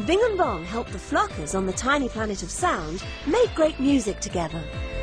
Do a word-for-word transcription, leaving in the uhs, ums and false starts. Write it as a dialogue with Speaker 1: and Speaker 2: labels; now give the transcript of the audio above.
Speaker 1: Bing and Bong help the Flockers on the tiny planet of sound make great music together.